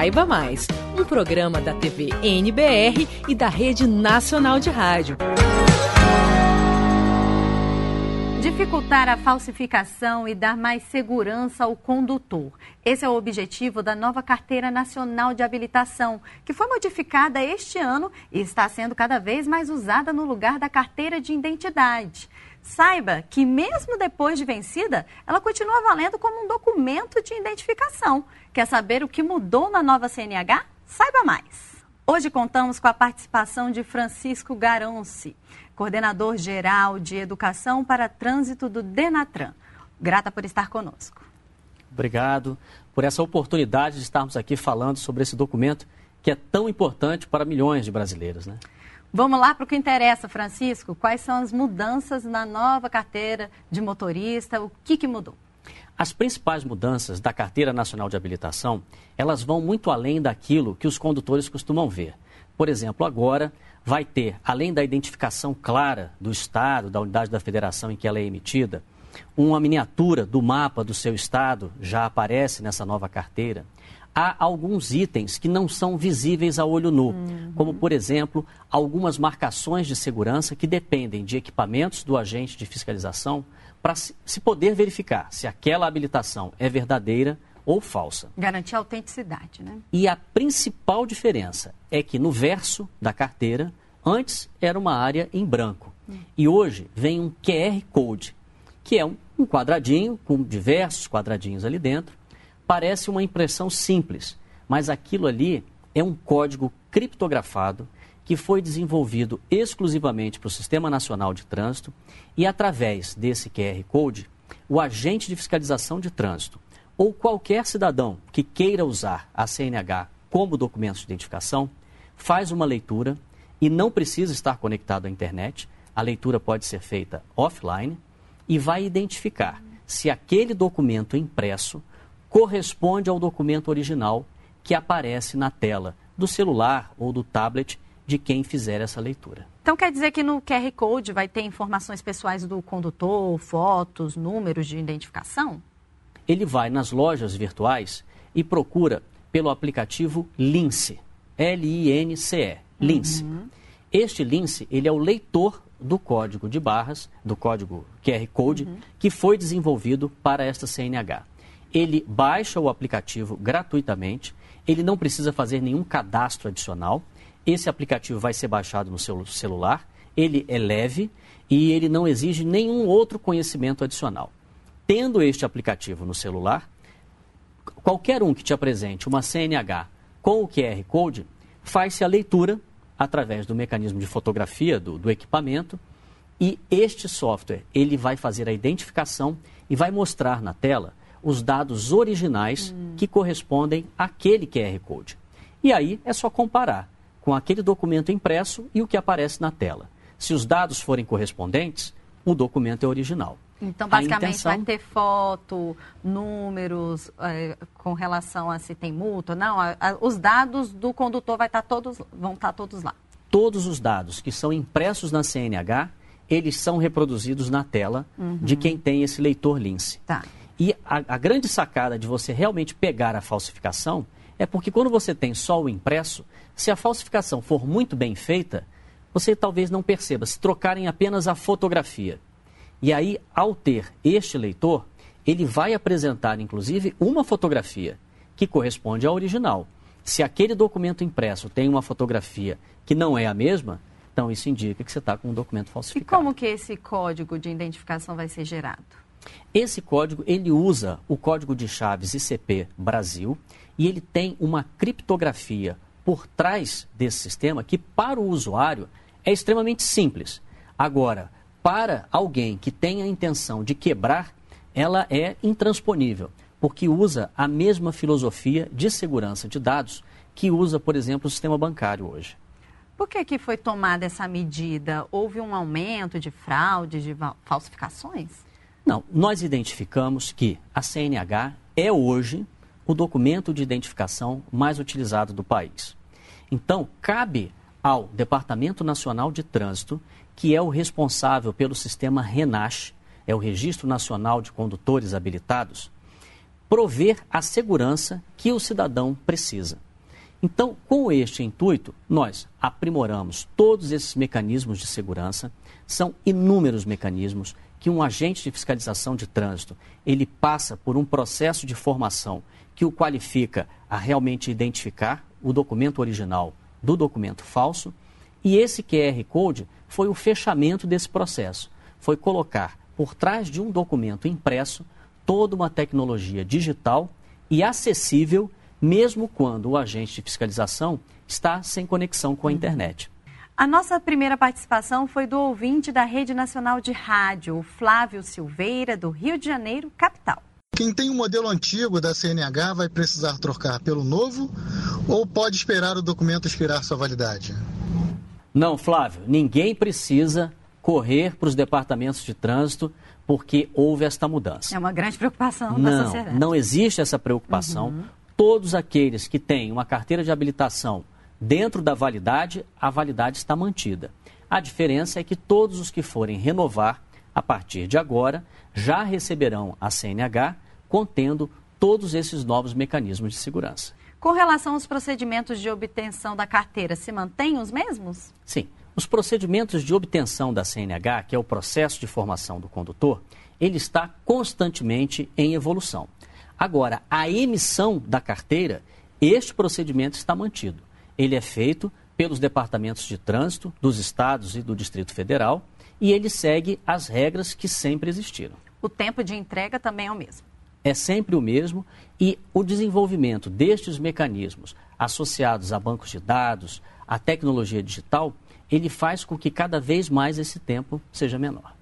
Saiba Mais, um programa da TV NBR e da Rede Nacional de Rádio. Dificultar a falsificação e dar mais segurança ao condutor. Esse é o objetivo da nova Carteira Nacional de Habilitação, que foi modificada este ano e está sendo cada vez mais usada no lugar da carteira de identidade. Saiba que mesmo depois de vencida, ela continua valendo como um documento de identificação. Quer saber o que mudou na nova CNH? Saiba mais! Hoje contamos com a participação de Francisco Garanci, coordenador geral de Educação para Trânsito do Denatran. Grata por estar conosco. Obrigado por essa oportunidade de estarmos aqui falando sobre esse documento que é tão importante para milhões de brasileiros, né? Vamos lá para o que interessa, Francisco. Quais são as mudanças na nova carteira de motorista? O que mudou? As principais mudanças da Carteira Nacional de Habilitação, elas vão muito além daquilo que os condutores costumam ver. Por exemplo, agora vai ter, além da identificação clara do Estado, da unidade da federação em que ela é emitida, uma miniatura do mapa do seu Estado já aparece nessa nova carteira. Há alguns itens que não são visíveis a olho nu, como, por exemplo, algumas marcações de segurança que dependem de equipamentos do agente de fiscalização para se poder verificar se aquela habilitação é verdadeira ou falsa. Garantir a autenticidade, né? E a principal diferença é que no verso da carteira, antes era uma área em branco e hoje vem um QR Code, que é um quadradinho com diversos quadradinhos ali dentro. Parece uma impressão simples, mas aquilo ali é um código criptografado que foi desenvolvido exclusivamente para o Sistema Nacional de Trânsito e, através desse QR Code, o agente de fiscalização de trânsito ou qualquer cidadão que queira usar a CNH como documento de identificação faz uma leitura e não precisa estar conectado à internet. A leitura pode ser feita offline e vai identificar se aquele documento impresso corresponde ao documento original que aparece na tela do celular ou do tablet de quem fizer essa leitura. Então quer dizer que no QR Code vai ter informações pessoais do condutor, fotos, números de identificação? Ele vai nas lojas virtuais e procura pelo aplicativo Lince, L-I-N-C-E, Lince. Este Lince, ele é o leitor do código de barras, do código QR Code, que foi desenvolvido para esta CNH. Ele baixa o aplicativo gratuitamente, ele não precisa fazer nenhum cadastro adicional. Esse aplicativo vai ser baixado no seu celular, ele é leve e ele não exige nenhum outro conhecimento adicional. Tendo este aplicativo no celular, qualquer um que te apresente uma CNH com o QR Code, faz-se a leitura através do mecanismo de fotografia do equipamento e este software ele vai fazer a identificação e vai mostrar na tela os dados originais que correspondem àquele QR Code. E aí é só comparar com aquele documento impresso e o que aparece na tela. Se os dados forem correspondentes, o documento é original. Então, basicamente, vai ter foto, números com relação a se tem multa, não? Os dados do condutor vão estar todos lá. Todos os dados que são impressos na CNH, eles são reproduzidos na tela de quem tem esse leitor Lince. Tá. E a grande sacada de você realmente pegar a falsificação é porque quando você tem só o impresso, se a falsificação for muito bem feita, você talvez não perceba, se trocarem apenas a fotografia. E aí, ao ter este leitor, ele vai apresentar, inclusive, uma fotografia que corresponde à original. Se aquele documento impresso tem uma fotografia que não é a mesma, então isso indica que você está com um documento falsificado. E como que esse código de identificação vai ser gerado? Esse código, ele usa o código de chaves ICP Brasil e ele tem uma criptografia por trás desse sistema que, para o usuário, é extremamente simples. Agora, para alguém que tenha a intenção de quebrar, ela é intransponível, porque usa a mesma filosofia de segurança de dados que usa, por exemplo, o sistema bancário hoje. Por que foi tomada essa medida? Houve um aumento de fraudes, de falsificações? Não, nós identificamos que a CNH é hoje o documento de identificação mais utilizado do país. Então, cabe ao Departamento Nacional de Trânsito, que é o responsável pelo sistema RENACH, é o Registro Nacional de Condutores Habilitados, prover a segurança que o cidadão precisa. Então, com este intuito, nós aprimoramos todos esses mecanismos de segurança. São inúmeros mecanismos que um agente de fiscalização de trânsito, ele passa por um processo de formação que o qualifica a realmente identificar o documento original do documento falso. E esse QR Code foi o fechamento desse processo. Foi colocar por trás de um documento impresso toda uma tecnologia digital e acessível, mesmo quando o agente de fiscalização está sem conexão com a internet. A nossa primeira participação foi do ouvinte da Rede Nacional de Rádio, o Flávio Silveira, do Rio de Janeiro, capital. Quem tem um modelo antigo da CNH vai precisar trocar pelo novo ou pode esperar o documento expirar sua validade? Não, Flávio, ninguém precisa correr para os departamentos de trânsito porque houve esta mudança. É uma grande preocupação da sociedade. Não existe essa preocupação. Todos aqueles que têm uma carteira de habilitação dentro da validade, a validade está mantida. A diferença é que todos os que forem renovar, a partir de agora, já receberão a CNH contendo todos esses novos mecanismos de segurança. Com relação aos procedimentos de obtenção da carteira, se mantêm os mesmos? Sim. Os procedimentos de obtenção da CNH, que é o processo de formação do condutor, ele está constantemente em evolução. Agora, a emissão da carteira, este procedimento está mantido. Ele é feito pelos departamentos de trânsito dos estados e do Distrito Federal e ele segue as regras que sempre existiram. O tempo de entrega também é o mesmo? É sempre o mesmo e o desenvolvimento destes mecanismos associados a bancos de dados, a tecnologia digital, ele faz com que cada vez mais esse tempo seja menor.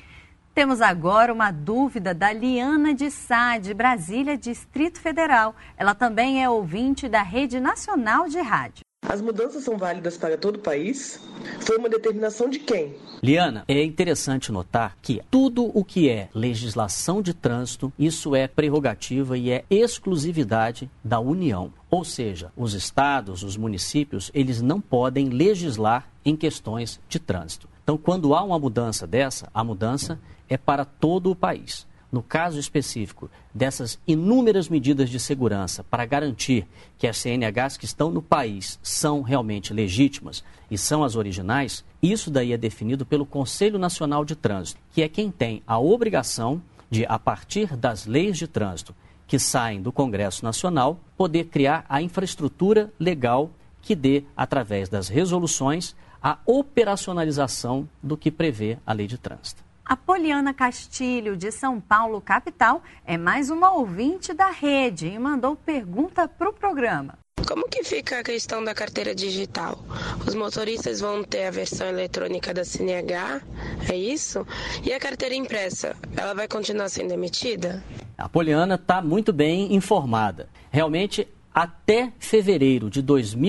Temos agora uma dúvida da Liana de Sá, de Brasília, Distrito Federal. Ela também é ouvinte da Rede Nacional de Rádio. As mudanças são válidas para todo o país? Foi uma determinação de quem? Liana, é interessante notar que tudo o que é legislação de trânsito, isso é prerrogativa e é exclusividade da União. Ou seja, os estados, os municípios, eles não podem legislar em questões de trânsito. Então, quando há uma mudança dessa, a mudança é para todo o país. No caso específico dessas inúmeras medidas de segurança para garantir que as CNHs que estão no país são realmente legítimas e são as originais, isso daí é definido pelo Conselho Nacional de Trânsito, que é quem tem a obrigação de, a partir das leis de trânsito que saem do Congresso Nacional, poder criar a infraestrutura legal que dê, através das resoluções, a operacionalização do que prevê a lei de trânsito. A Poliana Castilho, de São Paulo, capital, é mais uma ouvinte da rede e mandou pergunta para o programa. Como que fica a questão da carteira digital? Os motoristas vão ter a versão eletrônica da CNH, é isso? E a carteira impressa, ela vai continuar sendo emitida? A Poliana está muito bem informada. Realmente, até fevereiro de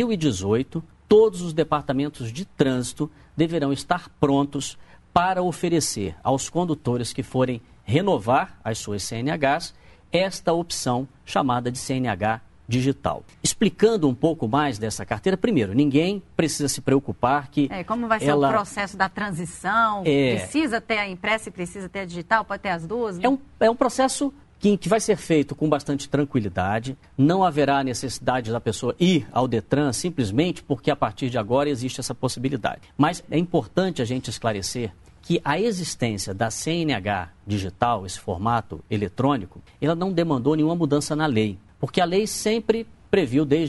2018, todos os departamentos de trânsito deverão estar prontos para oferecer aos condutores que forem renovar as suas CNHs esta opção chamada de CNH digital. Explicando um pouco mais dessa carteira, primeiro, ninguém precisa se preocupar que... como vai ser o processo da transição? Precisa ter a impressa e precisa ter a digital? Pode ter as duas? Né? É um processo que vai ser feito com bastante tranquilidade. Não haverá necessidade da pessoa ir ao Detran simplesmente porque a partir de agora existe essa possibilidade. Mas é importante a gente esclarecer que a existência da CNH digital, esse formato eletrônico, ela não demandou nenhuma mudança na lei, porque a lei sempre previu, desde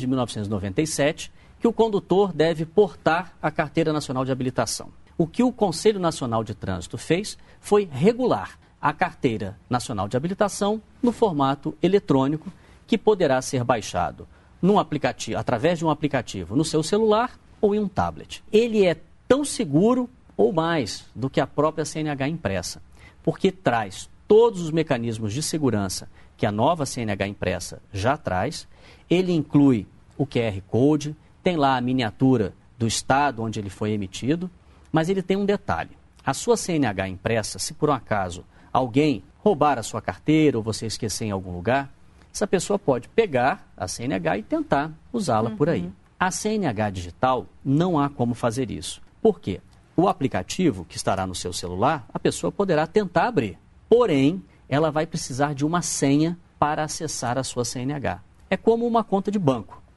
1997, que o condutor deve portar a Carteira Nacional de Habilitação. O que o Conselho Nacional de Trânsito fez foi regular a Carteira Nacional de Habilitação no formato eletrônico, que poderá ser baixado num aplicativo, através de um aplicativo no seu celular ou em um tablet. Ele é tão seguro ou mais do que a própria CNH impressa, porque traz todos os mecanismos de segurança que a nova CNH impressa já traz. Ele inclui o QR Code, tem lá a miniatura do estado onde ele foi emitido, mas ele tem um detalhe. A sua CNH impressa, se por um acaso alguém roubar a sua carteira ou você esquecer em algum lugar, essa pessoa pode pegar a CNH e tentar usá-la por aí. A CNH digital, não há como fazer isso. Por quê? O aplicativo que estará no seu celular, a pessoa poderá tentar abrir. Porém, ela vai precisar de uma senha para acessar a sua CNH. É como uma conta de banco.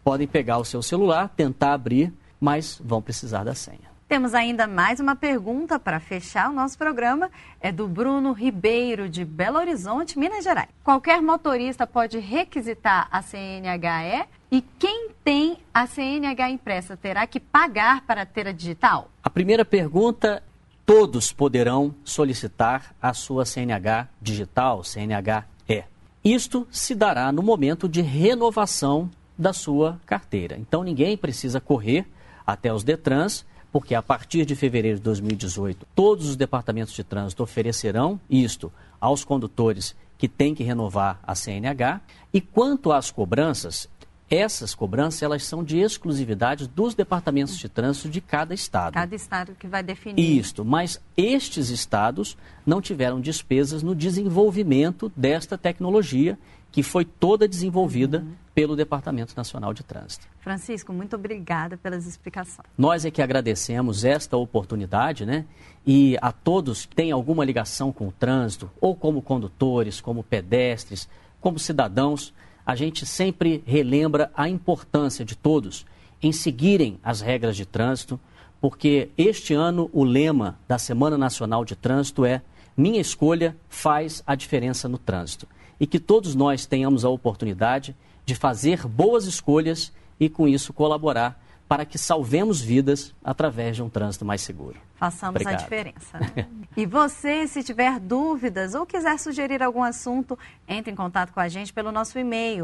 podem pegar o seu celular, tentar abrir, mas vão precisar da senha. Temos ainda mais uma pergunta para fechar o nosso programa. É do Bruno Ribeiro, de Belo Horizonte, Minas Gerais. Qualquer motorista pode requisitar a CNH? E quem tem a CNH impressa terá que pagar para ter a digital? A primeira pergunta, todos poderão solicitar a sua CNH digital, CNH-E. Isto se dará no momento de renovação da sua carteira. Então ninguém precisa correr até os Detrans, porque a partir de fevereiro de 2018, todos os departamentos de trânsito oferecerão isto aos condutores que têm que renovar a CNH. E quanto às cobranças, essas cobranças elas são de exclusividade dos departamentos de trânsito de cada estado. Cada estado que vai definir. Isto, mas estes estados não tiveram despesas no desenvolvimento desta tecnologia, que foi toda desenvolvida pelo Departamento Nacional de Trânsito. Francisco, muito obrigada pelas explicações. Nós é que agradecemos esta oportunidade, né? E a todos que têm alguma ligação com o trânsito, ou como condutores, como pedestres, como cidadãos, a gente sempre relembra a importância de todos em seguirem as regras de trânsito, porque este ano o lema da Semana Nacional de Trânsito é "Minha escolha faz a diferença no trânsito". E que todos nós tenhamos a oportunidade de fazer boas escolhas e, com isso, colaborar para que salvemos vidas através de um trânsito mais seguro. Façamos Obrigado. a diferença. Né? E você, se tiver dúvidas ou quiser sugerir algum assunto, entre em contato com a gente pelo nosso e-mail,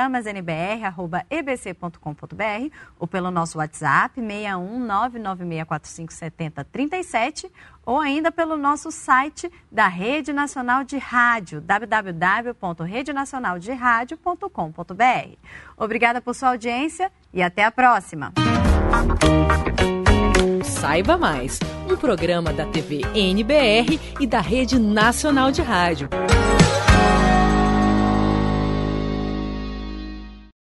programasnbr@ebc.com.br, ou pelo nosso WhatsApp, 61996457037, ou ainda pelo nosso site da Rede Nacional de Rádio, www.redenacionalderadio.com.br. Obrigada por sua audiência e até a próxima. Saiba mais, um programa da TV NBR e da Rede Nacional de Rádio.